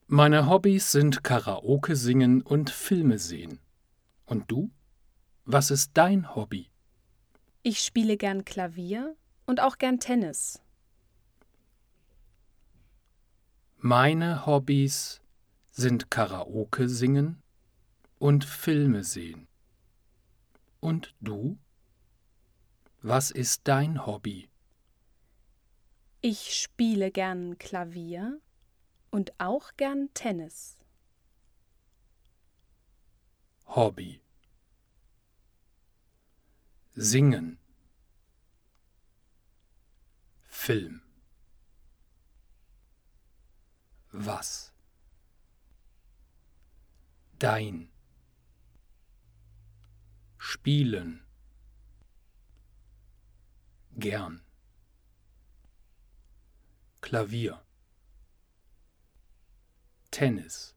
Meine Hobbys sind Karaoke singen und Filme sehen. Und du? Was ist dein Hobby? Ich spiele gern Klavier und auch gern Tennis. Meine Hobbys sind Karaoke singen und Filme sehen. Und du? Was ist dein Hobby? Ich spiele gern Klavier und auch gern Tennis. Hobby. Singen. Film. Was? Dein. Spielen. Gern. Klavier. Tennis.